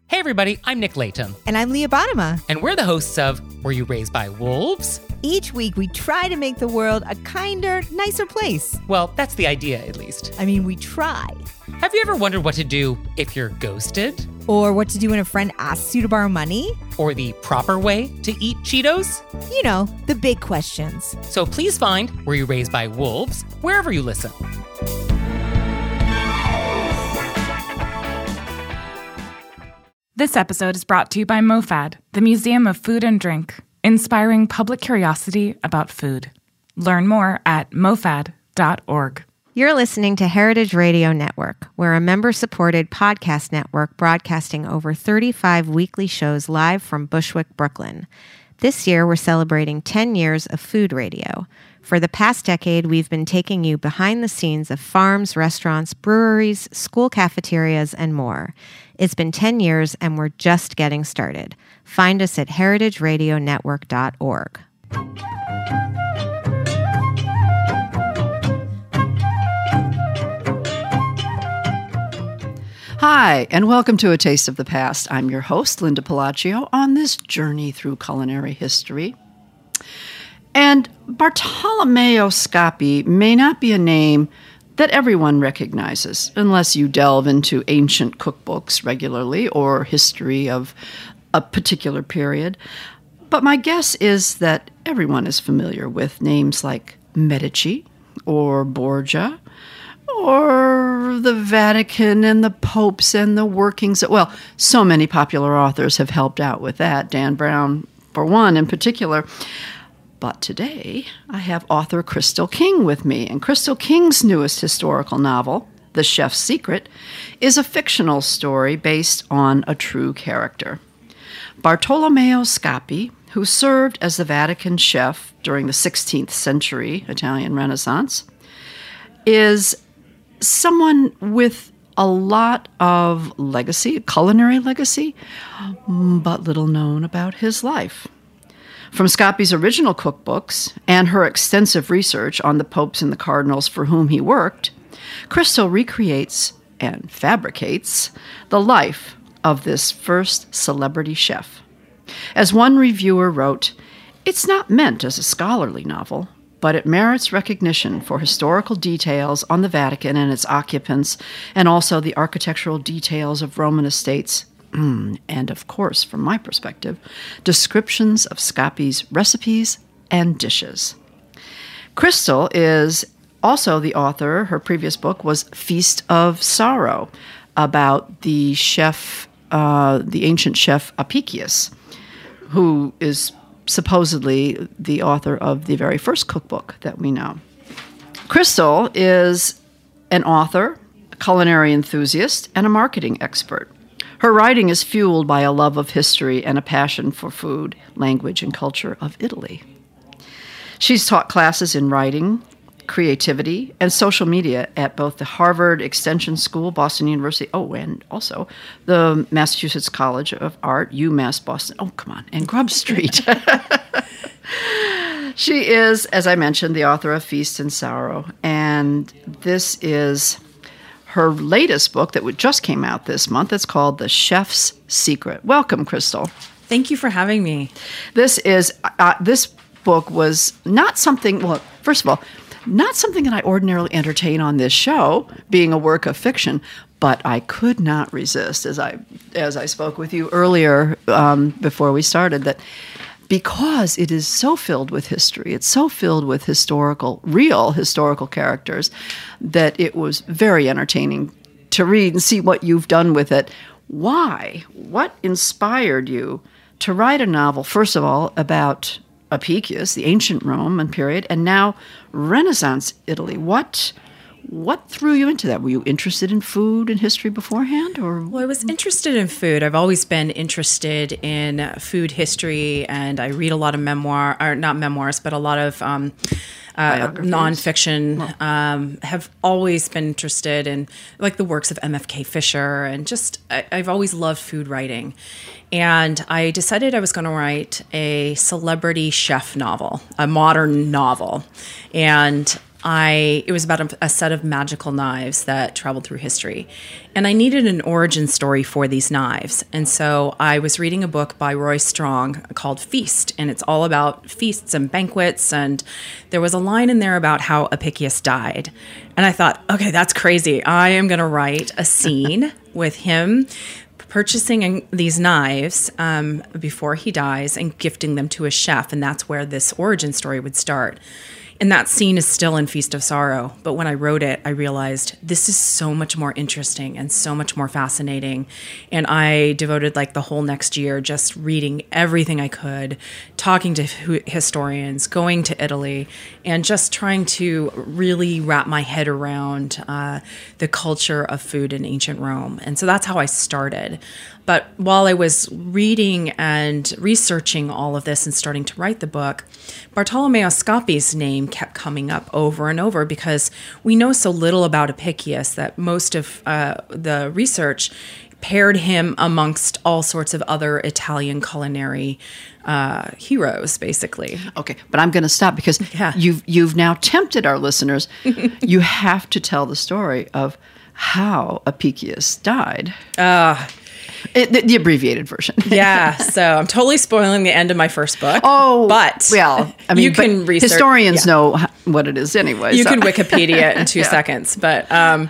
Hey everybody, I'm Nick Layton. And I'm Leah Bottima. And we're the hosts of Were You Raised by Wolves? Each week we try to make the world a kinder, nicer place. Well, that's the idea, at least. I mean, we try. Have you ever wondered what to do if you're ghosted? Or what to do when a friend asks you to borrow money? Or the proper way to eat Cheetos? You know, the big questions. So please find Were You Raised by Wolves wherever you listen. This episode is brought to you by MoFad, the Museum of Food and Drink, inspiring public curiosity about food. Learn more at mofad.org. You're listening to Heritage Radio Network. We're a member-supported podcast network broadcasting over 35 weekly shows live from Bushwick, Brooklyn. This year, we're celebrating 10 years of food radio. For the past decade, we've been taking you behind the scenes of farms, restaurants, breweries, school cafeterias, and more. It's been 10 years, and we're just getting started. Find us at heritageradionetwork.org. Hi, and welcome to A Taste of the Past. I'm your host, Linda Palacio, on this journey through culinary history. And Bartolomeo Scappi may not be a name that everyone recognizes unless you delve into ancient cookbooks regularly or history of a particular period. But my guess is that everyone is familiar with names like Medici or Borgia or the Vatican and the popes and the workings. Well, so many popular authors have helped out with that, Dan Brown, for one in particular. But today, I have author Crystal King with me, and Crystal King's newest historical novel, The Chef's Secret, is a fictional story based on a true character. Bartolomeo Scappi, who served as the Vatican chef during the 16th century Italian Renaissance, is someone with a lot of legacy, culinary legacy, but little known about his life. From Scappi's original cookbooks and her extensive research on the popes and the cardinals for whom he worked, Crystal recreates and fabricates the life of this first celebrity chef. As one reviewer wrote, "It's not meant as a scholarly novel, but it merits recognition for historical details on the Vatican and its occupants, and also the architectural details of Roman estates, and of course, from my perspective, descriptions of Scappi's recipes and dishes." Crystal is also the author. Her previous book was Feast of Sorrow, about the chef, the ancient chef Apicius, who is supposedly the author of the very first cookbook that we know. Crystal is an author, a culinary enthusiast, and a marketing expert. Her writing is fueled by a love of history and a passion for food, language, and culture of Italy. She's taught classes in writing, creativity, and social media at both the Harvard Extension School, Boston University, and also the Massachusetts College of Art, UMass Boston, and Grub Street. She is, as I mentioned, the author of Feast and Sorrow, and this is her latest book that just came out this month. It's called The Chef's Secret. Welcome, Crystal. Thank you for having me. This book was not something, well, first of all, not something that I ordinarily entertain on this show, being a work of fiction, but I could not resist, as I spoke with you earlier before we started, that because it is so filled with history, it's so filled with real historical characters, that it was very entertaining to read and see what you've done with it. Why? What inspired you to write a novel, first of all, about Apicius, the ancient Roman period, and now Renaissance Italy? What threw you into that? Were you interested in food and history beforehand, or? Well, I was interested in food. I've always been interested in food history, and I read a lot of not memoirs, but a lot of nonfiction. Have always been interested in like the works of MFK Fisher, and I've always loved food writing. And I decided I was going to write a celebrity chef novel, a modern novel. And it was about a set of magical knives that traveled through history. And I needed an origin story for these knives. And so I was reading a book by Roy Strong called Feast, and it's all about feasts and banquets. And there was a line in there about how Apicius died. And I thought, okay, that's crazy. I am going to write a scene with him purchasing these knives before he dies and gifting them to a chef. And that's where this origin story would start. And that scene is still in Feast of Sorrow. But when I wrote it, I realized this is so much more interesting and so much more fascinating. And I devoted like the whole next year just reading everything I could, talking to historians, going to Italy, and just trying to really wrap my head around the culture of food in ancient Rome. And so that's how I started. But while I was reading and researching all of this and starting to write the book, Bartolomeo Scapi's name kept coming up over and over because we know so little about Apicius that most of the research paired him amongst all sorts of other Italian culinary heroes, basically. Okay, but I'm going to stop because you've now tempted our listeners. You have to tell the story of how Apicius died. The abbreviated version. Yeah, so I'm totally spoiling the end of my first book. Oh, but well, I mean, you can research. Historians know what it is anyway. You can Wikipedia in 2 seconds, but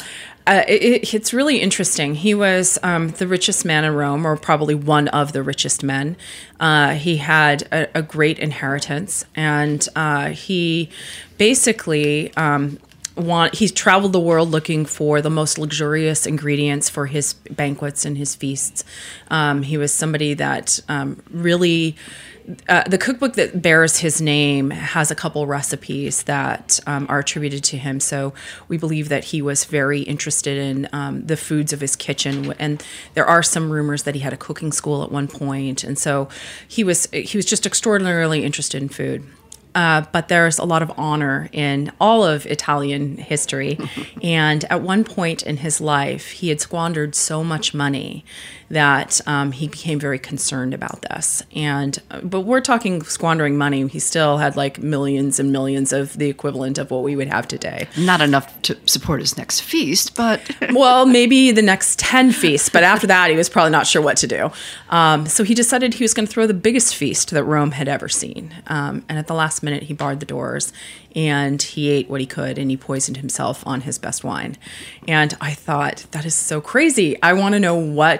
it's really interesting. He was the richest man in Rome, or probably one of the richest men. He had a great inheritance, and he basically he's traveled the world looking for the most luxurious ingredients for his banquets and his feasts. He was somebody that really... the cookbook that bears his name has a couple recipes that are attributed to him. So we believe that he was very interested in the foods of his kitchen. And there are some rumors that he had a cooking school at one point. And so he was just extraordinarily interested in food. But there's a lot of honor in all of Italian history. And at one point in his life, he had squandered so much money that he became very concerned about this. But we're talking squandering money. He still had like millions and millions of the equivalent of what we would have today. Not enough to support his next feast, but... Well, maybe the next 10 feasts. But after that, he was probably not sure what to do. So he decided he was going to throw the biggest feast that Rome had ever seen. And at the last minute, he barred the doors and he ate what he could and he poisoned himself on his best wine. And I thought, that is so crazy. I want to know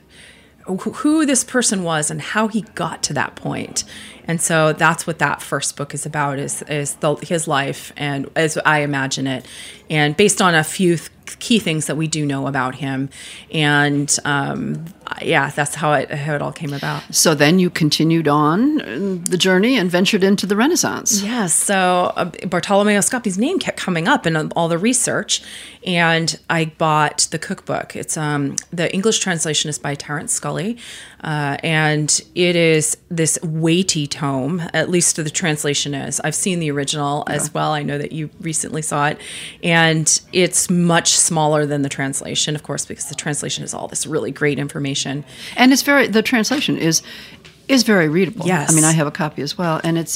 who this person was and how he got to that point. And so that's what that first book is about, is his life, and as I imagine it, and based on a few key things that we do know about him. And that's how it all came about. So then you continued on the journey and ventured into the Renaissance. Yes. So Bartolomeo Scapi's name kept coming up in all the research, and I bought the cookbook. It's the English translation is by Terence Scully, and it is this weighty tome. At least the translation is. I've seen the original as well. I know that you recently saw it, and it's much smaller than the translation, of course, because the translation is all this really great information. And the translation is very readable. Yes. I mean, I have a copy as well, and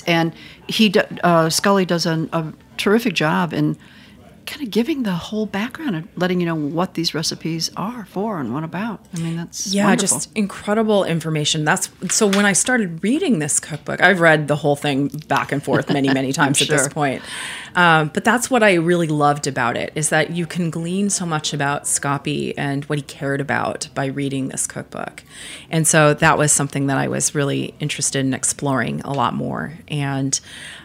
Scully does a terrific job in kind of giving the whole background and letting you know what these recipes are for and what about. I mean, that's wonderful. Just incredible information. So when I started reading this cookbook, I've read the whole thing back and forth many, many times at this point. But that's what I really loved about it, is that you can glean so much about Scapi and what he cared about by reading this cookbook. And so that was something that I was really interested in exploring a lot more. And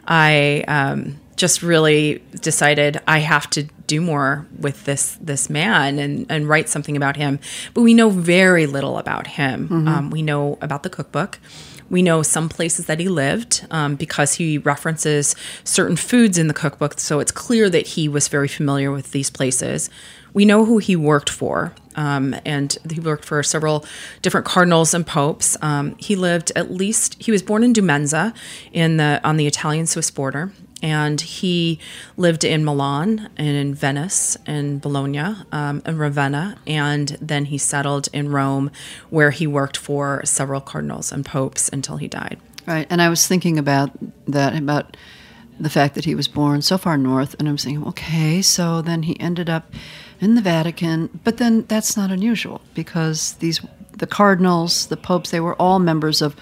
I just really decided I have to do more with this man and write something about him. But we know very little about him. Mm-hmm. We know about the cookbook. We know some places that he lived because he references certain foods in the cookbook, so it's clear that he was very familiar with these places. We know who he worked for, and he worked for several different cardinals and popes. He was born in Dumenza on the Italian-Swiss border. And he lived in Milan and in Venice and Bologna and Ravenna. And then he settled in Rome, where he worked for several cardinals and popes until he died. Right. And I was thinking about that, about the fact that he was born so far north, and I'm thinking, okay, so then he ended up in the Vatican, but then that's not unusual because the cardinals, the popes, they were all members of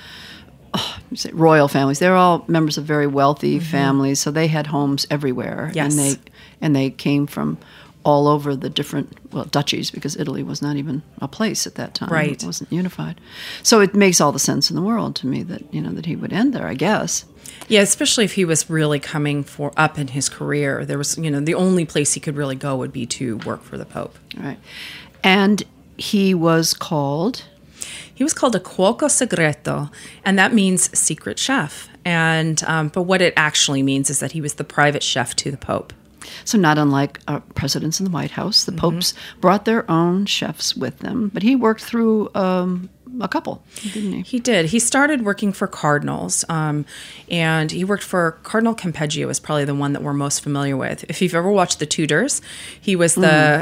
royal families. They were all members of very wealthy families, so they had homes everywhere. Yes. And they came from all over the different, duchies, because Italy was not even a place at that time. Right. It wasn't unified. So it makes all the sense in the world to me that, that he would end there, I guess. Yeah, especially if he was really coming up in his career. There was, the only place he could really go would be to work for the Pope. Right. And he was called? He was called a cuoco segreto, and that means secret chef. And but what it actually means is that he was the private chef to the Pope. So not unlike presidents in the White House, the popes brought their own chefs with them, but he worked through a couple, didn't he? He did. He started working for cardinals, and he worked for Cardinal Campeggio, is probably the one that we're most familiar with. If you've ever watched The Tudors, he was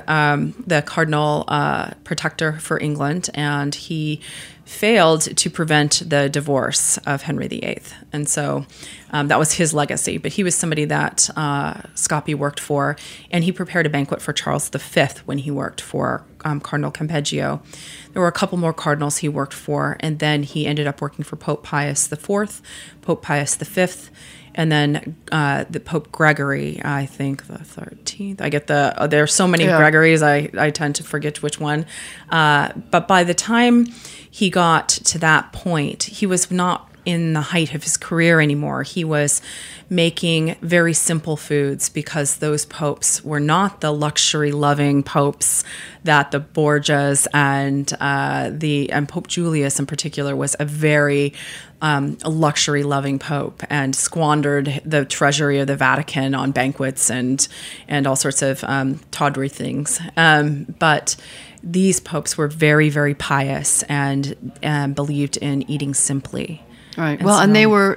the cardinal protector for England, and he failed to prevent the divorce of Henry VIII. And so that was his legacy. But he was somebody that Scapi worked for, and he prepared a banquet for Charles V when he worked for Cardinal Campeggio. There were a couple more cardinals he worked for, and then he ended up working for Pope Pius IV, Pope Pius V, and then the Pope Gregory, I think the 13th. I get there are so many Gregories, I tend to forget which one. But by the time he got to that point, he was not in the height of his career anymore. He was making very simple foods because those popes were not the luxury-loving popes that the Borgias and Pope Julius in particular was a very luxury-loving pope and squandered the treasury of the Vatican on banquets and all sorts of tawdry things. But these popes were very, very pious and believed in eating simply. Right. And they were,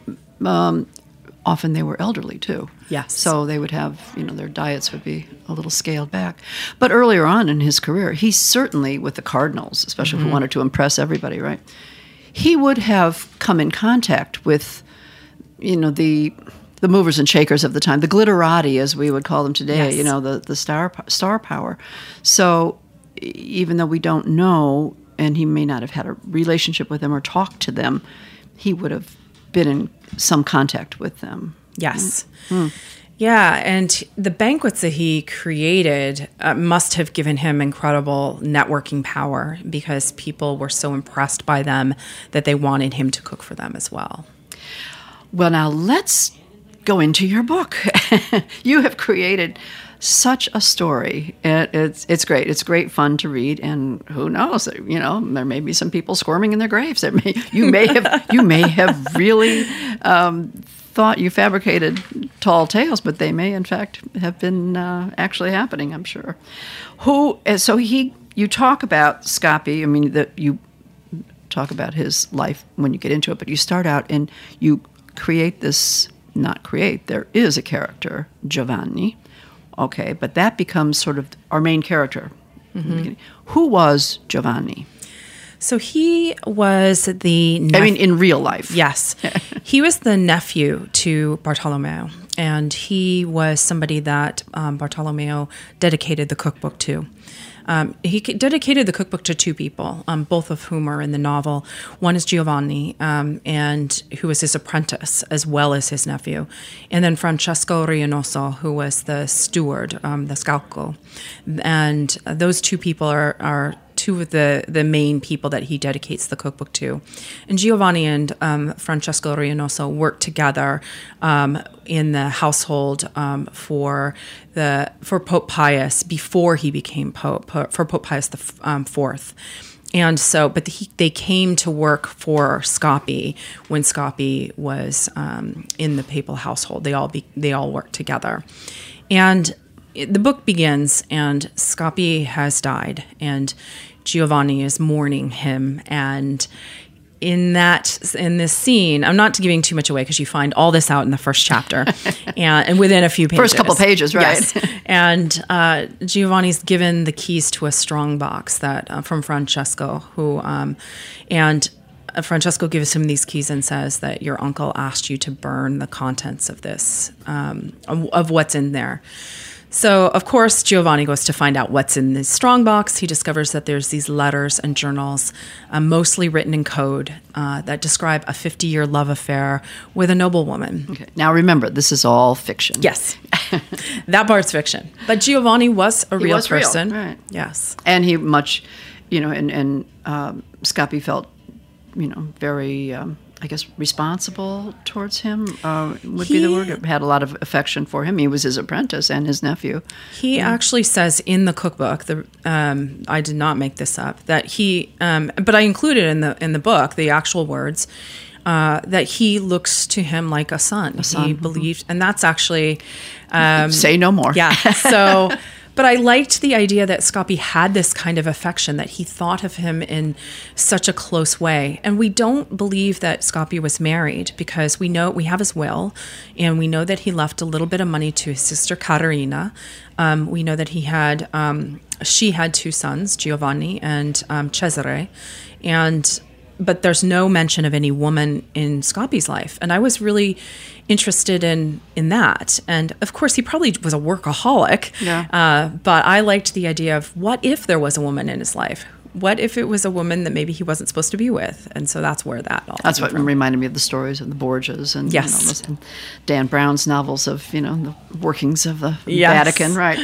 often they were elderly too. Yes. So they would have, their diets would be a little scaled back. But earlier on in his career, he certainly, with the cardinals, especially who wanted to impress everybody, right? He would have come in contact with, the movers and shakers of the time, the glitterati, as we would call them today. Yes. The star power. So even though we don't know, and he may not have had a relationship with them or talked to them, he would have been in some contact with them. Yes. Yeah, and the banquets that he created must have given him incredible networking power because people were so impressed by them that they wanted him to cook for them as well. Well, now let's go into your book. You have created such a story. It's great. It's great fun to read, and who knows? There may be some people squirming in their graves. You may have really thought you fabricated tall tales, but they may in fact have been actually happening. I'm sure. You talk about Scapi. I mean, that you talk about his life when you get into it, but you start out and you create this. Not create. There is a character, Giovanni. Okay, but that becomes sort of our main character. Who was Giovanni? So he was in real life. Yes. He was the nephew to Bartolomeo, and he was somebody that Bartolomeo dedicated the cookbook to. He dedicated the cookbook to two people, both of whom are in the novel. One is Giovanni, and who was his apprentice as well as his nephew, and then Francesco Reynoso, who was the steward, the scalco. And those two people are two of the main people that he dedicates the cookbook to. And Giovanni and Francesco Reynoso worked together in the household for Pope Pius before he became Pope, for Pope Pius IV. And so, but they came to work for Scapi when Scapi was in the papal household. They all worked together. And the book begins, and Scapi has died, and Giovanni is mourning him. And in this scene, I'm not giving too much away because you find all this out in the first chapter, and within a few pages. First couple pages, right? Yes. And Giovanni's given the keys to a strong box that from Francesco, who and Francesco gives him these keys and says that your uncle asked you to burn the contents of this, of what's in there. So, of course, Giovanni goes to find out what's in this strongbox. He discovers that there's these letters and journals, mostly written in code, that describe a 50-year love affair with a noblewoman. Okay. Now, remember, this is all fiction. Yes. That part's fiction. But Giovanni was a real person. Real. Right. Yes. And he much, and Scapi felt, very, I guess, responsible towards him would be the word. Had a lot of affection for him. He was his apprentice and his nephew. He actually says in the cookbook, I did not make this up, that he, but I included in the book the actual words, that he looks to him like a son. He believed, and that's actually... Say no more. Yeah, so... But I liked the idea that Scapi had this kind of affection, that he thought of him in such a close way. And we don't believe that Scapi was married, because we have his will, and we know that he left a little bit of money to his sister Caterina. We know that she had 2 sons, Giovanni and Cesare, but there's no mention of any woman in Scapi's life. And I was really interested in that. And of course, he probably was a workaholic. Yeah. But I liked the idea of, what if there was a woman in his life? What if it was a woman that maybe he wasn't supposed to be with? And so that's where that all That's what from. Reminded me of the stories of the Borgias and, yes. And Dan Brown's novels of, the workings of the yes. Vatican. Right.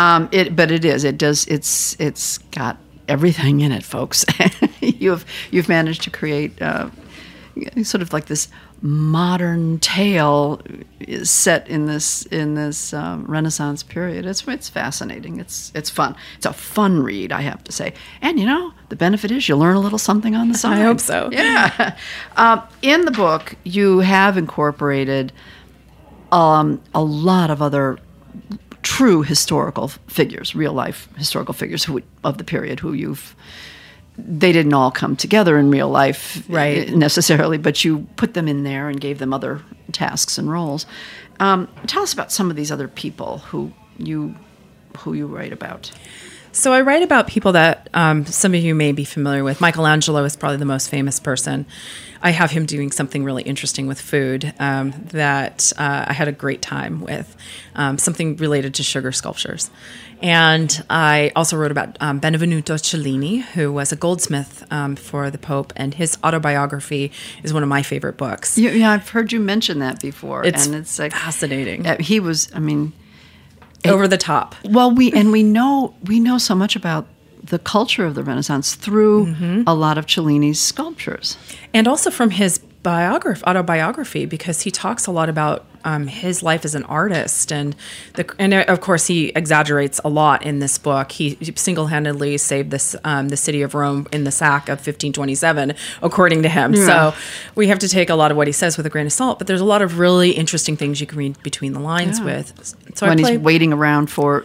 It's got everything in it, folks. You've managed to create sort of like this modern tale set in this Renaissance period. It's fascinating. It's fun. It's a fun read, I have to say. And the benefit is you learn a little something on the side. I hope so. Yeah. In the book, you have incorporated a lot of other true historical figures, real life historical figures of the period they didn't all come together in real life, right, necessarily, but you put them in there and gave them other tasks and roles. Tell us about some of these other people who you write about. So I write about people that some of you may be familiar with. Michelangelo is probably the most famous person. I have him doing something really interesting with food that I had a great time with, something related to sugar sculptures. And I also wrote about Benvenuto Cellini, who was a goldsmith for the Pope, and his autobiography is one of my favorite books. Yeah, I've heard you mention that before. It's like fascinating. He was, over the top. Well, we know so much about the culture of the Renaissance through a lot of Cellini's sculptures, and also from his autobiography, because he talks a lot about his life as an artist, and of course he exaggerates a lot in this book. He single-handedly saved the city of Rome in the sack of 1527, according to him. Yeah. So we have to take a lot of what he says with a grain of salt. But there's a lot of really interesting things you can read between the lines with. So when he's waiting around for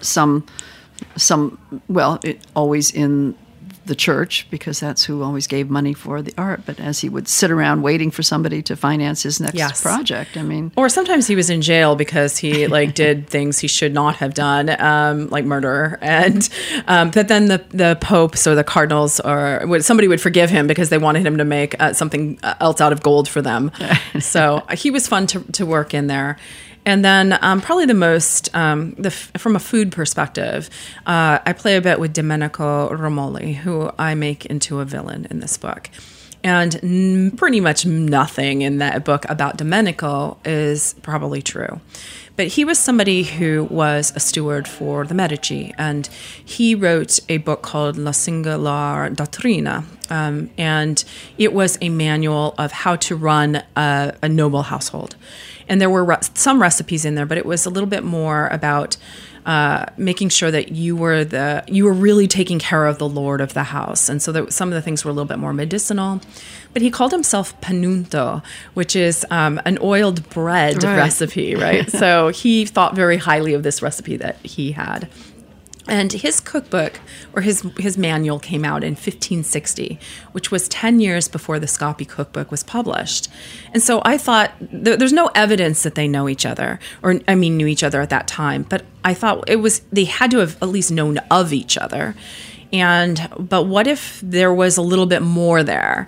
always in the church, because that's who always gave money for the art, but as he would sit around waiting for somebody to finance his next project. Or sometimes he was in jail because he did things he should not have done, like murder, and but then the popes or the cardinals or somebody would forgive him because they wanted him to make something else out of gold for them. So he was fun to work in there. And then probably the most, from a food perspective, I play a bit with Domenico Romoli, who I make into a villain in this book. And pretty much nothing in that book about Domenico is probably true. But he was somebody who was a steward for the Medici, and he wrote a book called La Singolar Dottrina, and it was a manual of how to run a noble household. And there were some recipes in there, but it was a little bit more about making sure that you were really taking care of the lord of the house. And so some of the things were a little bit more medicinal. But he called himself panunto, which is an oiled bread recipe, right? So he thought very highly of this recipe that he had. And his cookbook, or his manual, came out in 1560, which was 10 years before the Scapi cookbook was published. And so I thought, there's no evidence that they knew each other at that time, but I thought they had to have at least known of each other. But what if there was a little bit more there?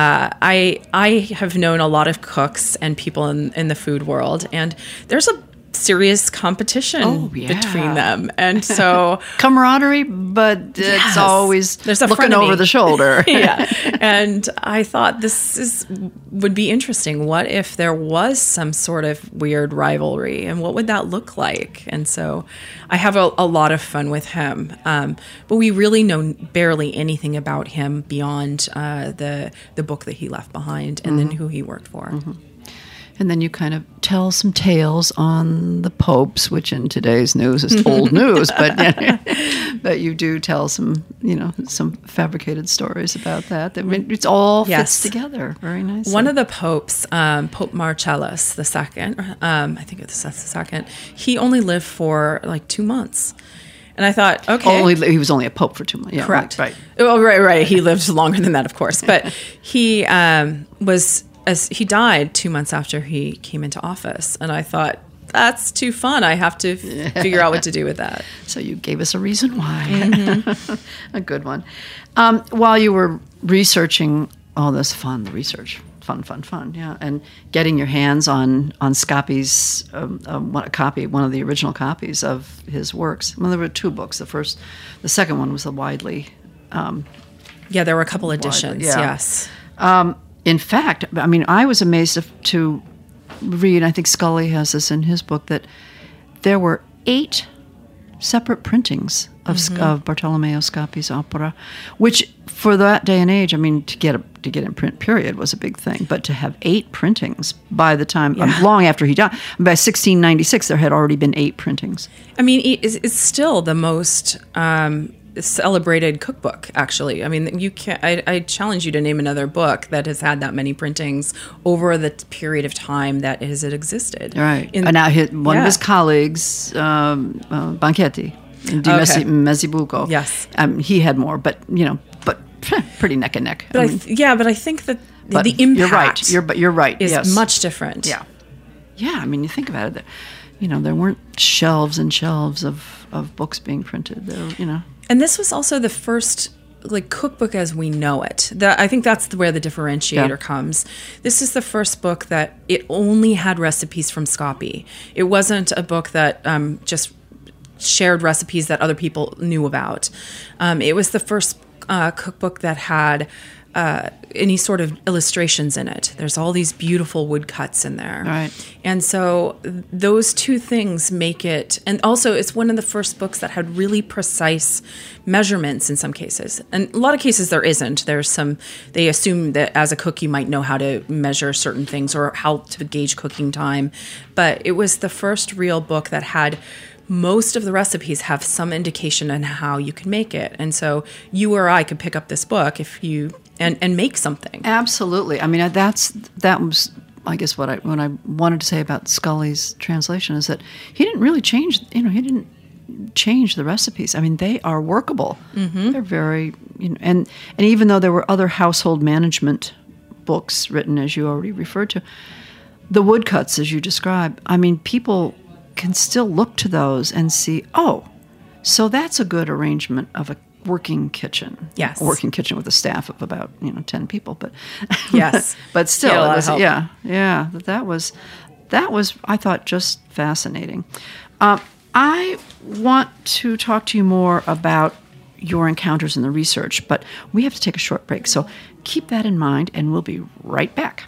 I have known a lot of cooks and people in the food world, and there's a serious competition between them. And so camaraderie, but it's always there's a looking frenemy over the shoulder. Yeah. And I thought would be interesting. What if there was some sort of weird rivalry, and what would that look like? And so I have a lot of fun with him. But we really know barely anything about him beyond the book that he left behind and then who he worked for. Mm-hmm. And then you kind of tell some tales on the popes, which in today's news is old news, but you do tell some fabricated stories about that. I mean, it's all fits together very nicely. One of the popes, Pope Marcellus II, I think it's the second, he only lived for like 2 months. And I thought, okay. He was only a pope for 2 months. Yeah, correct. Right. Well, right. He lived longer than that, of course. But he he died 2 months after he came into office. And I thought, that's too fun. I have to figure out what to do with that. So you gave us a reason why. Mm-hmm. A good one. While you were researching all this fun yeah, and getting your hands on Scapi's one of the original copies of his works. Well, there were 2 books. The second one was the widely. There were a couple editions. Yes. In fact, I mean, I was amazed to read. I think Scully has this in his book that there were 8 separate printings of Bartolomeo Scapi's opera, which for that day and age, I mean, to get in print, period, was a big thing. But to have 8 printings by the time, long after he died, by 1696, there had already been 8 printings. I mean, it's still the most celebrated cookbook, actually. I mean, you can't. I challenge you to name another book that has had that many printings over the period of time that it existed. Right. And now one of his colleagues, Banchetti, di Mezzibuco. Yes. He had more, but pretty neck and neck. But I think that the impact. You're right. Is much different. Yeah. Yeah. I mean, you think about it. There weren't shelves and shelves of books being printed. And this was also the first cookbook as we know it. I think that's where the differentiator comes. This is the first book that it only had recipes from Scapi. It wasn't a book that just shared recipes that other people knew about. It was the first cookbook that had any sort of illustrations in it. There's all these beautiful woodcuts in there. Right. And so those 2 things make it, and also it's one of the first books that had really precise measurements in some cases. And a lot of cases there isn't. They assume that as a cook you might know how to measure certain things or how to gauge cooking time. But it was the first real book that had most of the recipes have some indication on how you can make it. And so you or I could pick up this book and make something. Absolutely. I mean, that was, I guess, what I wanted to say about Scully's translation is that he didn't really change, he didn't change the recipes. I mean, they are workable. Mm-hmm. They're very, and even though there were other household management books written, as you already referred to, the woodcuts, as you described, I mean, people can still look to those and see, so that's a good arrangement of a working kitchen. Yes. A working kitchen with a staff of about 10 people, but yes. But still, that was I thought just fascinating. I want to talk to you more about your encounters in the research, but we have to take a short break, so keep that in mind, and we'll be right back.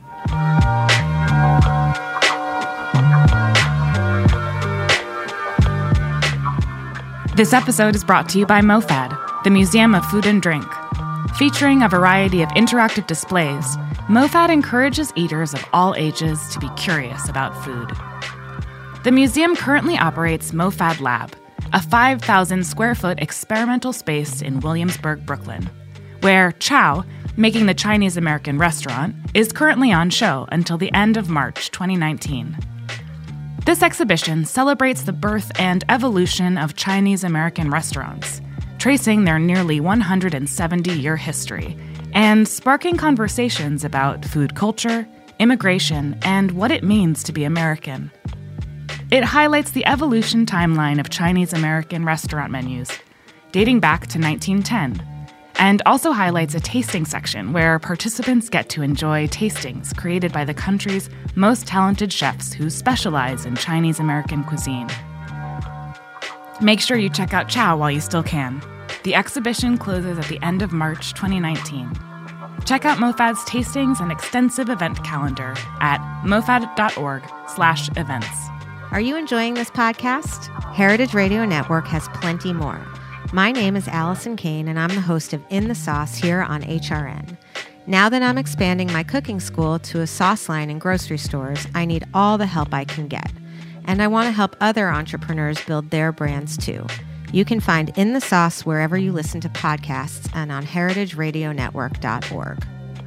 This episode is brought to you by MoFad, the Museum of Food and Drink. Featuring a variety of interactive displays, MoFad encourages eaters of all ages to be curious about food. The museum currently operates MoFad Lab, a 5,000 square foot experimental space in Williamsburg, Brooklyn, where Chow, making the Chinese American restaurant, is currently on show until the end of March 2019. This exhibition celebrates the birth and evolution of Chinese American restaurants, tracing their nearly 170-year history and sparking conversations about food culture, immigration, and what it means to be American. It highlights the evolution timeline of Chinese American restaurant menus, dating back to 1910, and also highlights a tasting section where participants get to enjoy tastings created by the country's most talented chefs who specialize in Chinese American cuisine. Make sure you check out Chow while you still can. The exhibition closes at the end of March 2019. Check out MoFad's tastings and extensive event calendar at mofad.org/events. Are you enjoying this podcast? Heritage Radio Network has plenty more. My name is Allison Kane, and I'm the host of In the Sauce here on HRN. Now that I'm expanding my cooking school to a sauce line in grocery stores, I need all the help I can get. And I want to help other entrepreneurs build their brands too. You can find In the Sauce wherever you listen to podcasts and on heritageradionetwork.org.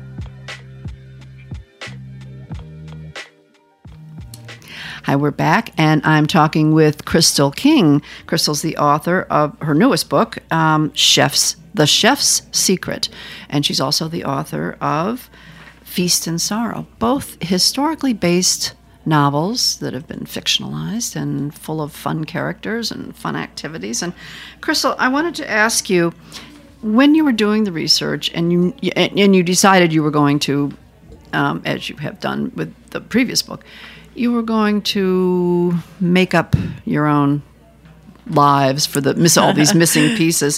Hi, we're back, and I'm talking with Crystal King. Crystal's the author of her newest book, The Chef's Secret, and she's also the author of Feast and Sorrow, both historically based novels that have been fictionalized and full of fun characters and fun activities. And Crystal, I wanted to ask you, when you were doing the research and you decided you were going to, as you have done with the previous book, you were going to make up your own lives for all these missing pieces.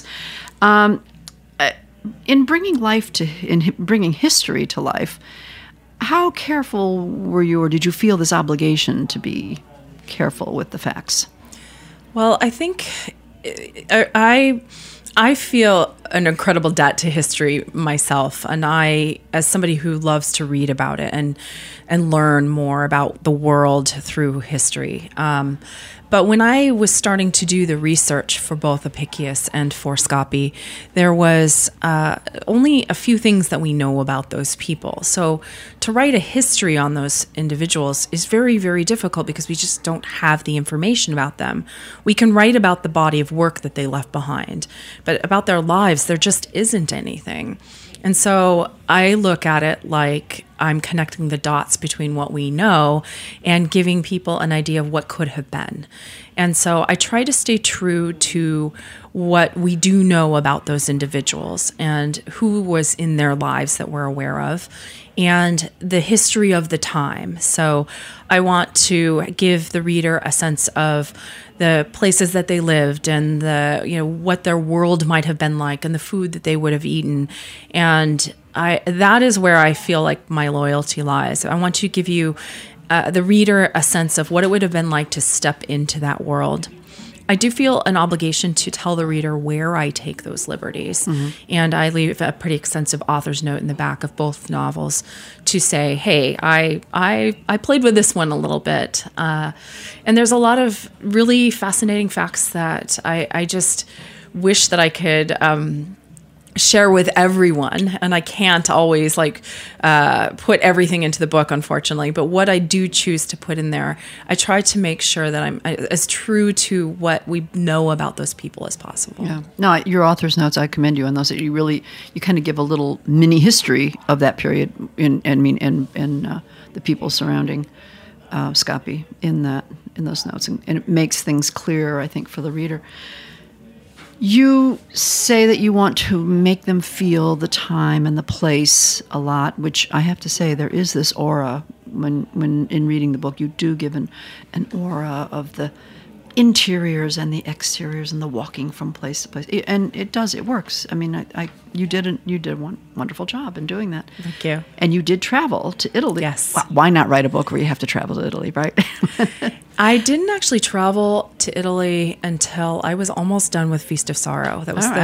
In bringing history to life, how careful were you, or did you feel this obligation to be careful with the facts? Well, I think I feel an incredible debt to history myself, and I, as somebody who loves to read about it and learn more about the world through history. But when I was starting to do the research for both Apicius and for Scapi, there was only a few things that we know about those people. So to write a history on those individuals is very, very difficult because we just don't have the information about them. We can write about the body of work that they left behind, but about their lives, there just isn't anything. And so I look at it like I'm connecting the dots between what we know and giving people an idea of what could have been. And so I try to stay true to what we do know about those individuals and who was in their lives that we're aware of and the history of the time. So I want to give the reader a sense of the places that they lived and what their world might have been like and the food that they would have eaten. And that is where I feel like my loyalty lies. I want to give you, the reader, a sense of what it would have been like to step into that world. I do feel an obligation to tell the reader where I take those liberties. Mm-hmm. And I leave a pretty extensive author's note in the back of both novels to say, hey, I played with this one a little bit. And there's a lot of really fascinating facts that I just wish that I could share with everyone, and I can't always put everything into the book, unfortunately, but what I do choose to put in there, I try to make sure that I'm as true to what we know about those people as possible. Yeah. No, your author's notes, I commend you on those. That you kind of give a little mini history of that period and the people surrounding Scapi in those notes, and it makes things clearer, I think, for the reader. You say that you want to make them feel the time and the place a lot, which I have to say there is this aura. When in reading the book, you do give an aura of the interiors and the exteriors and the walking from place to place, and it works. I mean, you did a wonderful job in doing that. Thank you. And you did travel to Italy. Yes. Why not write a book where you have to travel to Italy, right? I didn't actually travel to Italy until I was almost done with Feast of Sorrow. That was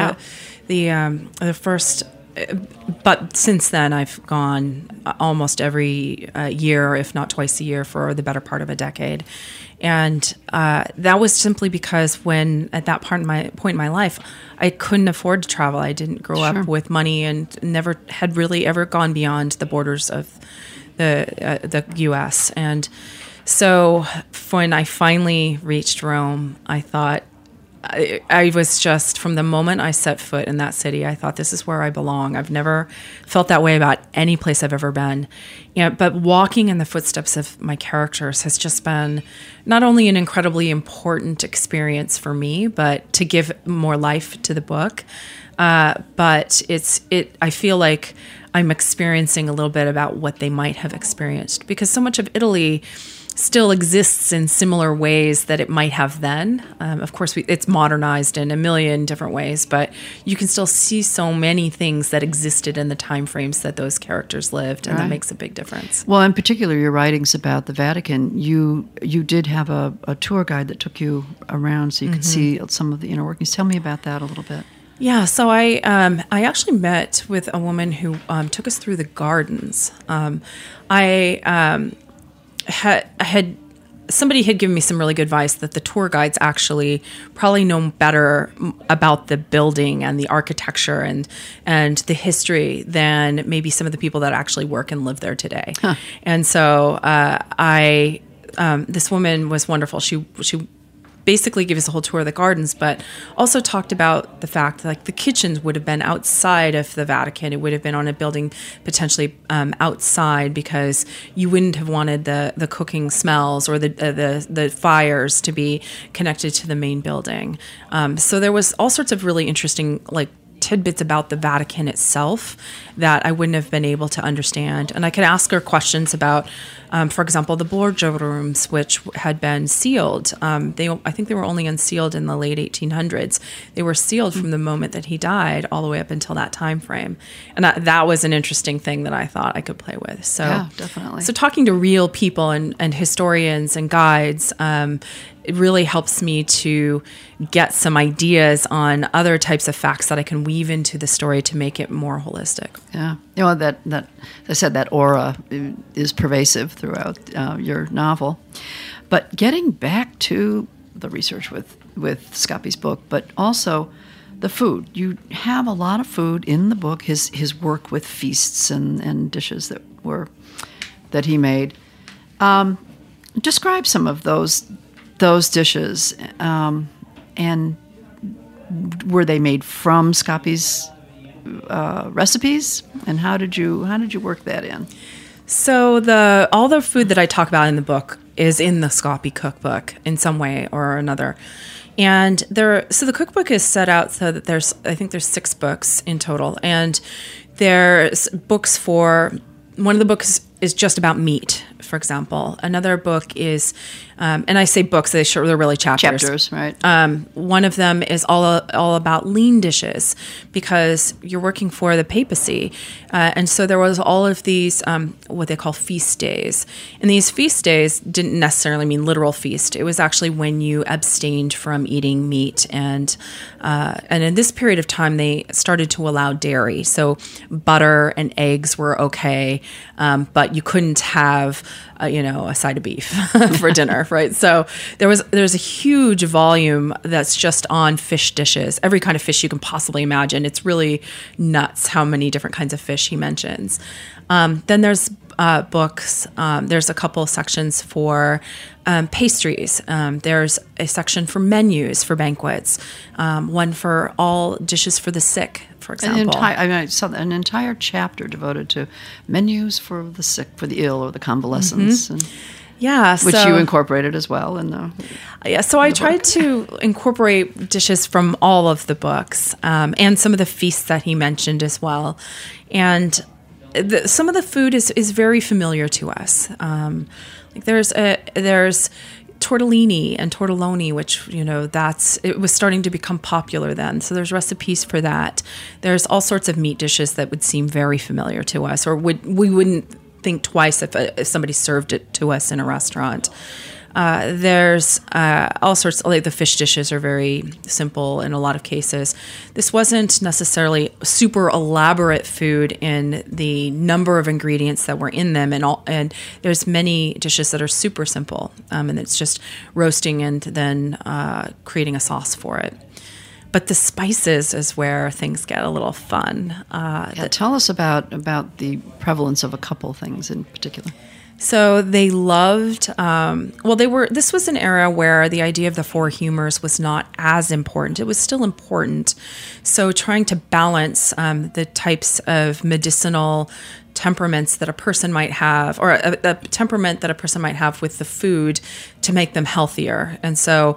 the first. But since then, I've gone almost every year, if not twice a year, for the better part of a decade. And that was simply because at that point in my life, I couldn't afford to travel. I didn't grow up with money and never had really ever gone beyond the borders of the U.S. And so when I finally reached Rome, I thought, I was just, from the moment I set foot in that city, I thought, this is where I belong. I've never felt that way about any place I've ever been. But walking in the footsteps of my characters has just been not only an incredibly important experience for me, but to give more life to the book. But I feel like I'm experiencing a little bit about what they might have experienced, because so much of Italy still exists in similar ways that it might have then. Of course, it's modernized in a million different ways, but you can still see so many things that existed in the time frames that those characters lived, and that makes a big difference. Well, in particular, your writings about the Vatican, you did have a tour guide that took you around so you could see some of the inner workings. Tell me about that a little bit. Yeah, so I actually met with a woman who took us through the gardens. Somebody had given me some really good advice that the tour guides actually probably know better about the building and the architecture and the history than maybe some of the people that actually work and live there today. Huh. And so this woman was wonderful. She basically gave us a whole tour of the gardens, but also talked about the fact that, like, the kitchens would have been outside of the Vatican. It would have been on a building potentially outside, because you wouldn't have wanted the cooking smells or the fires to be connected to the main building. So there was all sorts of really interesting, like, tidbits about the Vatican itself that I wouldn't have been able to understand. And I could ask her questions about, for example, the Borgia rooms, which had been sealed. I think they were only unsealed in the late 1800s. They were sealed from the moment that he died all the way up until that time frame. And that was an interesting thing that I thought I could play with. So, yeah, definitely. So talking to real people and historians and guides, it really helps me to get some ideas on other types of facts that I can weave into the story to make it more holistic. Yeah, that as I said, that aura is pervasive throughout your novel. But getting back to the research with Scappi's book, but also the food. You have a lot of food in the book. His work with feasts and dishes that he made. Describe some of those dishes, and were they made from Scappi's recipes? And how did you work that in? So all the food that I talk about in the book is in the Scappi cookbook in some way or another. And so the cookbook is set out so that there's 6 books in total, and there's books for. One of the books is just about meat, for example. Another book is, and I say books, they're really chapters. Chapters, right. One of them is all about lean dishes, because you're working for the papacy. And so there was all of these, what they call feast days. And these feast days didn't necessarily mean literal feast. It was actually when you abstained from eating meat. And in this period of time, they started to allow dairy. So butter and eggs were okay, but you couldn't have a side of beef for dinner, right? So there's a huge volume that's just on fish dishes, every kind of fish you can possibly imagine. It's really nuts how many different kinds of fish he mentions. Then there's books. There's a couple sections for pastries. There's a section for menus for banquets. One for all dishes for the sick, for example. I saw an entire chapter devoted to menus for the sick, for the ill, or the convalescents. Mm-hmm. Which you incorporated as well in the. Yeah, so I tried to incorporate dishes from all of the books, and some of the feasts that he mentioned as well. And some of the food is very familiar to us. There's tortellini and tortelloni, which it was starting to become popular then. So there's recipes for that. There's all sorts of meat dishes that would seem very familiar to us, or we wouldn't think twice if somebody served it to us in a restaurant. There's all sorts, like the fish dishes are very simple in a lot of cases. This wasn't necessarily super elaborate food in the number of ingredients that were in them, and there's many dishes that are super simple, and it's just roasting and then creating a sauce for it. But the spices is where things get a little fun. Tell us about the prevalence of a couple things in particular. So they loved, this was an era where the idea of the four humors was not as important. It was still important. So trying to balance the types of medicinal temperaments that a person might have, or a temperament that a person might have with the food to make them healthier. And so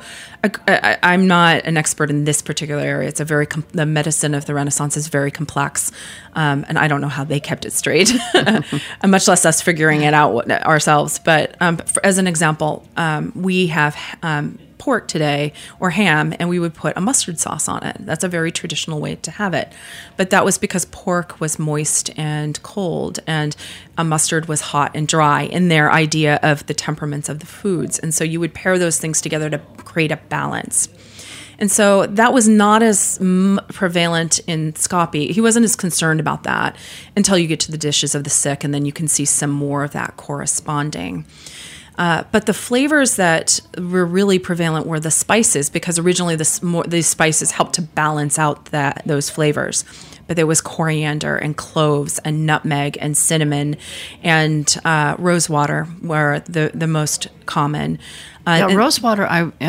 I'm not an expert in this particular area. It's the medicine of the Renaissance is very complex. And I don't know how they kept it straight, much less us figuring it out ourselves. But as an example, we have pork today or ham, and we would put a mustard sauce on it. That's a very traditional way to have it. But that was because pork was moist and cold, and a mustard was hot and dry in their idea of the temperaments of the foods. And so you would pair those things together to create a balance. And so that was not as prevalent in Scapi. He wasn't as concerned about that until you get to the dishes of the sick, and then you can see some more of that corresponding. But the flavors that were really prevalent were the spices, because originally these spices helped to balance out those flavors. But there was coriander and cloves and nutmeg and cinnamon and rosewater were the most common. Rosewater,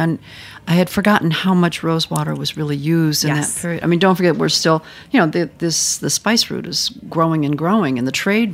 I had forgotten how much rosewater was really used in that period. I mean, don't forget, we're still, the spice route is growing and growing, and the trade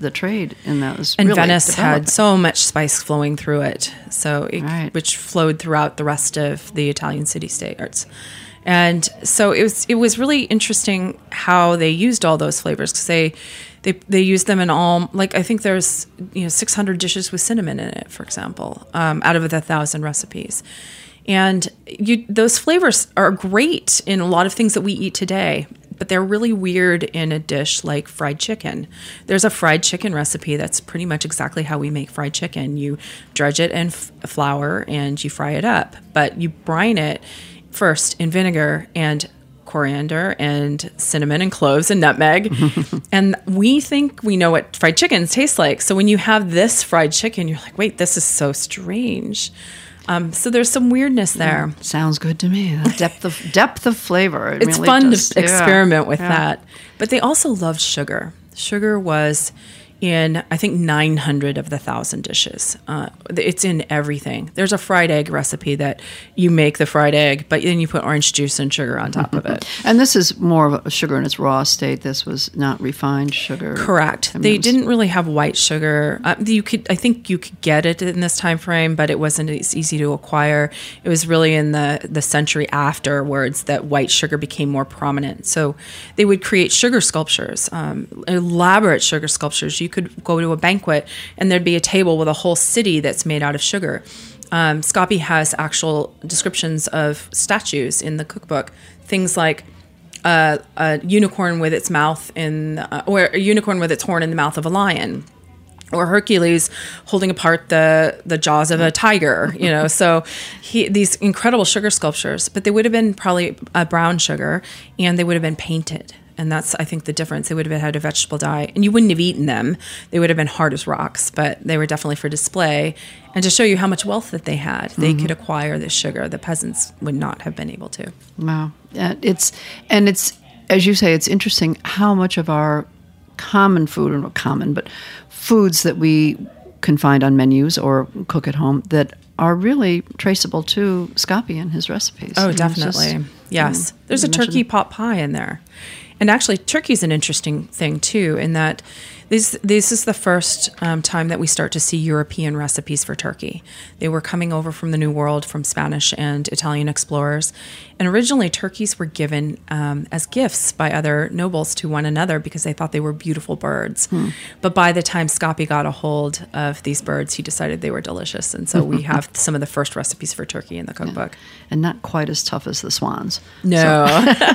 in that was and really Venice developing. had so much spice flowing through it, which flowed throughout the rest of the Italian city-states. And so it was really interesting how they used all those flavors, because they used them in all, like I think there's 600 dishes with cinnamon in it, for example, out of the 1,000 recipes. And those flavors are great in a lot of things that we eat today, but they're really weird in a dish like fried chicken. There's a fried chicken recipe that's pretty much exactly how we make fried chicken. You dredge it in flour and you fry it up, but you brine it first in vinegar and coriander and cinnamon and cloves and nutmeg. And we think we know what fried chickens taste like. So when you have this fried chicken, you're like, wait, this is so strange. So there's some weirdness there. Sounds good to me. The depth of flavor. It's really fun to experiment with that. But they also loved sugar. Sugar was in, I think, 900 of the 1,000 dishes. It's in everything. There's a fried egg recipe that you make the fried egg, but then you put orange juice and sugar on top of it. And this is more of a sugar in its raw state. This was not refined sugar. Correct. They didn't really have white sugar. I think you could get it in this time frame, but it wasn't as easy to acquire. It was really in the century afterwards that white sugar became more prominent. So they would create sugar sculptures, elaborate sugar sculptures. You could go to a banquet and there'd be a table with a whole city that's made out of sugar. Scapi has actual descriptions of statues in the cookbook. Things like a unicorn with its mouth or a unicorn with its horn in the mouth of a lion, or Hercules holding apart the jaws of a tiger. So these incredible sugar sculptures, but they would have been probably a brown sugar, and they would have been painted. And that's, I think, the difference. They would have had a vegetable dye, and you wouldn't have eaten them. They would have been hard as rocks, but they were definitely for display and to show you how much wealth that they had. They could acquire this sugar. The peasants would not have been able to. Wow. It's as you say, it's interesting how much of our common food, or not common, but foods that we can find on menus or cook at home that are really traceable to Scapi and his recipes. Oh, definitely. Yes. There's a turkey pot pie in there. And actually, turkey's an interesting thing, too, in that this is the first time that we start to see European recipes for turkey. They were coming over from the New World, from Spanish and Italian explorers. And originally, turkeys were given as gifts by other nobles to one another because they thought they were beautiful birds. But by the time Scapi got a hold of these birds, he decided they were delicious. And so we have some of the first recipes for turkey in the cookbook. Yeah. And not quite as tough as the swans. No.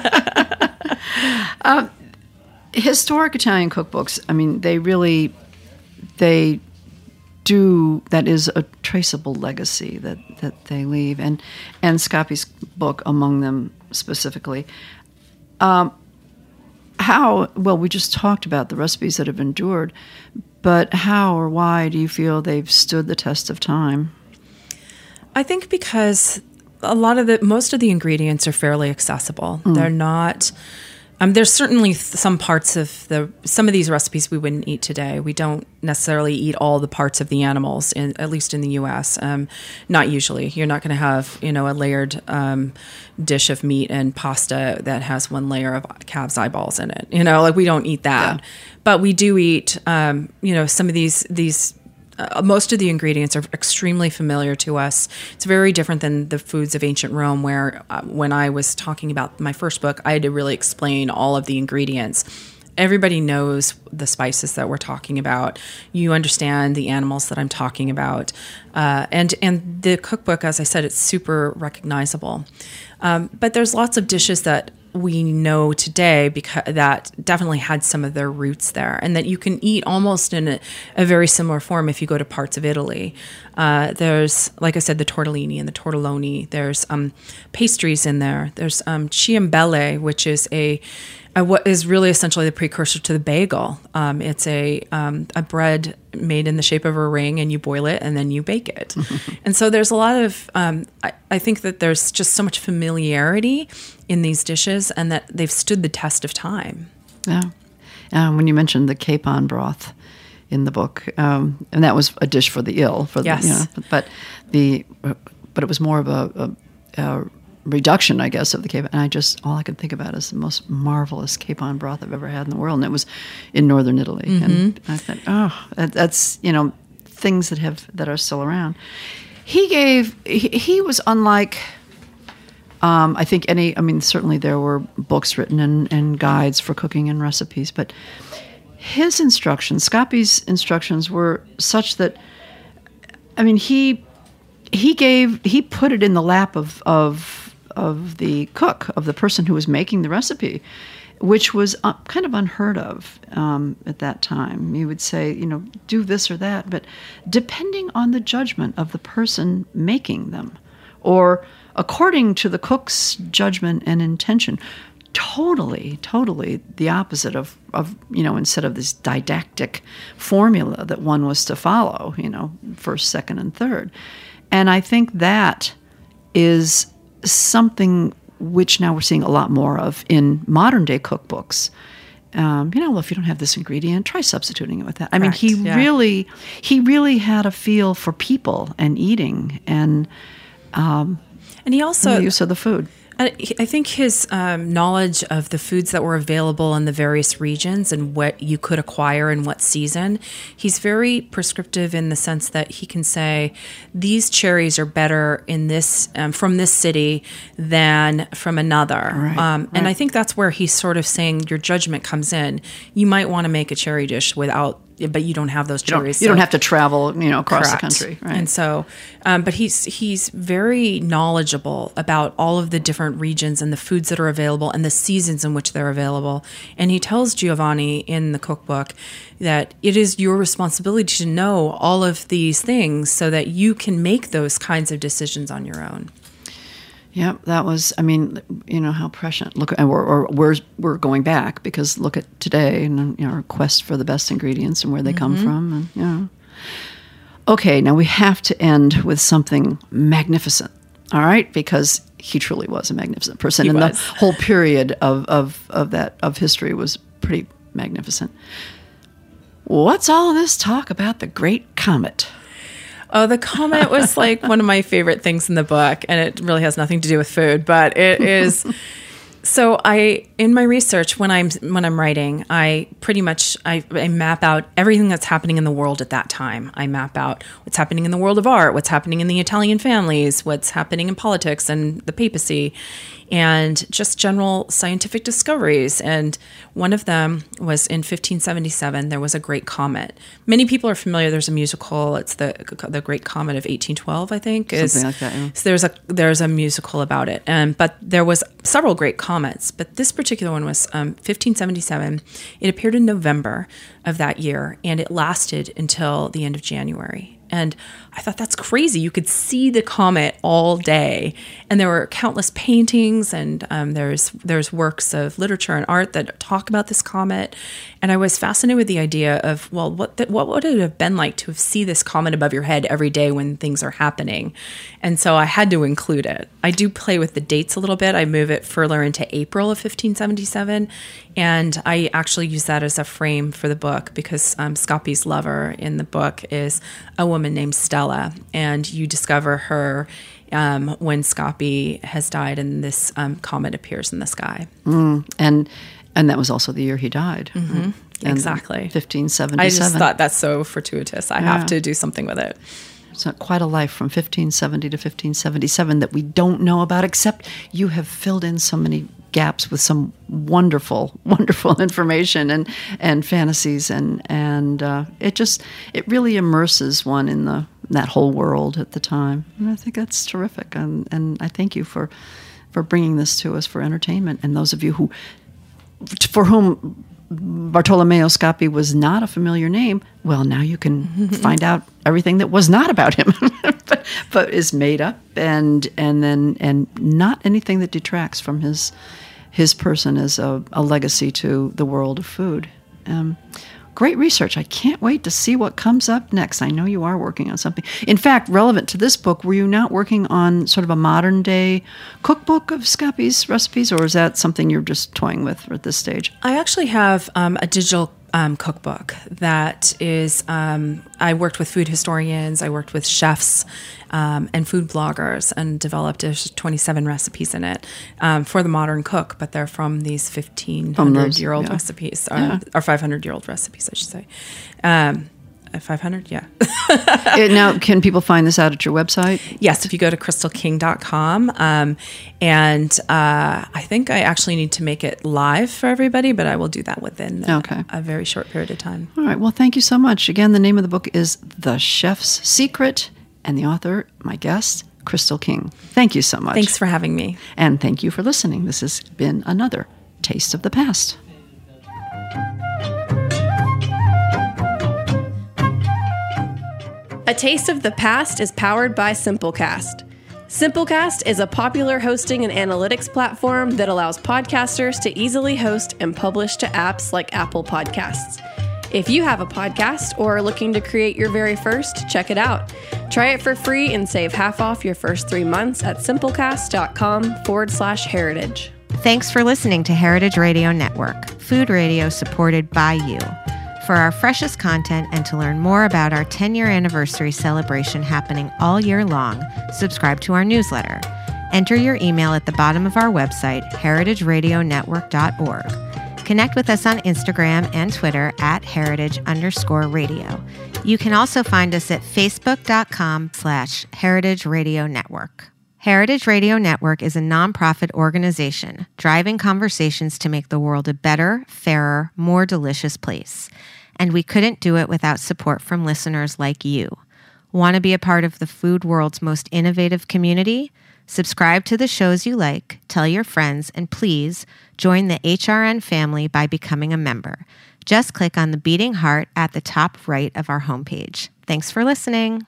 Historic Italian cookbooks, I mean, they do, that is a traceable legacy that they leave, and Scapi's book among them specifically. We just talked about the recipes that have endured, but how or why do you feel they've stood the test of time? I think because most of the ingredients are fairly accessible. They're not There's certainly some parts of some of these recipes we wouldn't eat today. We don't necessarily eat all the parts of the animals, at least in the U.S. Not usually. You're not going to have, a layered dish of meat and pasta that has one layer of calves' eyeballs in it. We don't eat that. Yeah. But we do eat, some of these. Most of the ingredients are extremely familiar to us. It's very different than the foods of ancient Rome, where when I was talking about my first book, I had to really explain all of the ingredients. Everybody knows the spices that we're talking about. You understand the animals that I'm talking about. And the cookbook, as I said, it's super recognizable. But there's lots of dishes that we know today because that definitely had some of their roots there, and that you can eat almost in a very similar form if you go to parts of Italy. There's, like I said, the tortellini and the tortelloni. There's pastries in there. There's ciambelle, which is what is really essentially the precursor to the bagel. It's a bread made in the shape of a ring, and you boil it and then you bake it. And so there's a lot of, I think that there's just so much familiarity in these dishes, and that they've stood the test of time. Yeah. When you mentioned the capon broth in the book, and that was a dish for the ill, yes. But it was more of a reduction, I guess, of the capon. And all I could think about is the most marvelous capon broth I've ever had in the world, and it was in northern Italy. Mm-hmm. And I thought, that's things that are still around. He was unlike, I think certainly there were books written and guides for cooking and recipes, but his instructions, Scapi's instructions, were such that, he put it in the lap of the cook, of the person who was making the recipe, which was kind of unheard of at that time. You would say, do this or that, but depending on the judgment of the person making them, or according to the cook's judgment and intention, totally the opposite of instead of this didactic formula that one was to follow, first, second, and third. And I think that is something which now we're seeing a lot more of in modern day cookbooks. If you don't have this ingredient, try substituting it with that. Correct, he really had a feel for people and eating, and he also the use of the food. I think his knowledge of the foods that were available in the various regions and what you could acquire in what season, he's very prescriptive in the sense that he can say, these cherries are better in this from this city than from another. Right, And I think that's where he's sort of saying your judgment comes in. You might want to make a cherry dish but you don't have those cherries. You don't have to travel, across Correct. the country. Right. And so, but he's very knowledgeable about all of the different regions and the foods that are available and the seasons in which they're available. And he tells Giovanni in the cookbook that it is your responsibility to know all of these things so that you can make those kinds of decisions on your own. Yeah, that was, how prescient. Look, we're going back, because look at today and our quest for the best ingredients and where they come from. And, Okay, now we have to end with something magnificent, all right? Because he truly was a magnificent person. The whole period of history was pretty magnificent. What's all this talk about the Great Comet? Oh, the comet was like one of my favorite things in the book, and it really has nothing to do with food, but it is. So in my research, when I'm writing, I pretty much I map out everything that's happening in the world at that time. I map out what's happening in the world of art, what's happening in the Italian families, what's happening in politics and the papacy, and just general scientific discoveries. And one of them was in 1577, there was a great comet. Many people are familiar. There's a musical. It's the Great Comet of 1812, I think. Something like that, yeah. So there's a musical about it. But there was several great comets. But this particular one was 1577. It appeared in November of that year, and it lasted until the end of January. And I thought, that's crazy. You could see the comet all day. And there were countless paintings, and there's works of literature and art that talk about this comet. And I was fascinated with the idea of, well, what would it have been like to see this comet above your head every day when things are happening? And so I had to include it. I do play with the dates a little bit. I move it further into April of 1577. And I actually use that as a frame for the book because Scapi's lover in the book is a woman named Stella. And you discover her when Scapi has died and this comet appears in the sky. And that was also the year he died. Mm-hmm. Exactly. 1577. I just thought that's so fortuitous. I have to do something with it. It's quite a life from 1570 to 1577 that we don't know about, except you have filled in so many gaps with some wonderful, wonderful information and fantasies, and it really immerses one in that whole world at the time. And I think that's terrific. And I thank you for bringing this to us for entertainment. And those of you for whom Bartolomeo Scapi was not a familiar name, well, now you can find out everything that was not about him, but is made up, and not anything that detracts from his person as a legacy to the world of food. Great research. I can't wait to see what comes up next. I know you are working on something. In fact, relevant to this book, were you not working on sort of a modern day cookbook of Scapi's recipes, or is that something you're just toying with at this stage? I actually have a digital cookbook that is, I worked with food historians, I worked with chefs and food bloggers, and developed 27 recipes in it for the modern cook, but they're from these 1,500-year-old recipes, or 500-year-old recipes, I should say. 500, yeah. Now, can people find this out at your website? Yes, if you go to crystalking.com. And I think I actually need to make it live for everybody, but I will do that within a very short period of time. All right. Well, thank you so much. Again, the name of the book is The Chef's Secret, and the author, my guest, Crystal King. Thank you so much. Thanks for having me. And thank you for listening. This has been another Taste of the Past. A Taste of the Past is powered by Simplecast. Simplecast is a popular hosting and analytics platform that allows podcasters to easily host and publish to apps like Apple Podcasts. If you have a podcast or are looking to create your very first, check it out. Try it for free and save half off your first 3 months at simplecast.com/heritage. Thanks for listening to Heritage Radio Network, food radio supported by you. For our freshest content and to learn more about our 10-year anniversary celebration happening all year long, subscribe to our newsletter. Enter your email at the bottom of our website, heritageradionetwork.org. Connect with us on Instagram and Twitter at heritage_radio. You can also find us at facebook.com/Heritage Radio Network. Heritage Radio Network is a nonprofit organization driving conversations to make the world a better, fairer, more delicious place. And we couldn't do it without support from listeners like you. Want to be a part of the food world's most innovative community? Subscribe to the shows you like, tell your friends, and please join the HRN family by becoming a member. Just click on the beating heart at the top right of our homepage. Thanks for listening.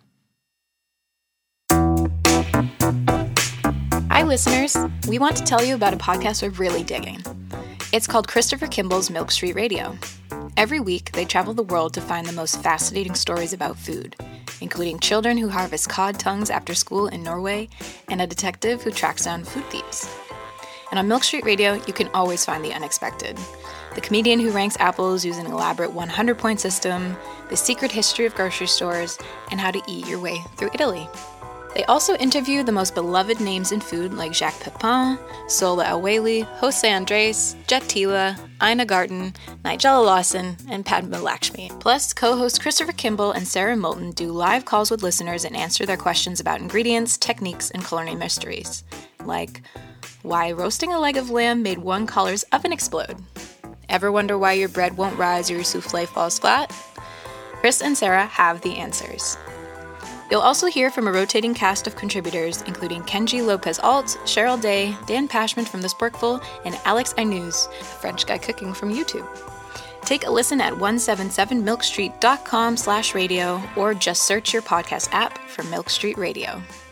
Hi, listeners. We want to tell you about a podcast we're really digging. It's called Christopher Kimball's Milk Street Radio. Every week, they travel the world to find the most fascinating stories about food, including children who harvest cod tongues after school in Norway and a detective who tracks down food thieves. And on Milk Street Radio, you can always find the unexpected. The comedian who ranks apples using an elaborate 100-point system, the secret history of grocery stores, and how to eat your way through Italy. They also interview the most beloved names in food like Jacques Pepin, Sola El-Waylly, Jose Andres, Jet Tila, Ina Garten, Nigella Lawson, and Padma Lakshmi. Plus, co-hosts Christopher Kimball and Sarah Moulton do live calls with listeners and answer their questions about ingredients, techniques, and culinary mysteries. Like, why roasting a leg of lamb made one color's oven explode? Ever wonder why your bread won't rise or your souffle falls flat? Chris and Sarah have the answers. You'll also hear from a rotating cast of contributors, including Kenji Lopez-Alt, Cheryl Day, Dan Pashman from The Sporkful, and Alex Aynuz, a French guy cooking from YouTube. Take a listen at 177milkstreet.com/radio or just search your podcast app for Milk Street Radio.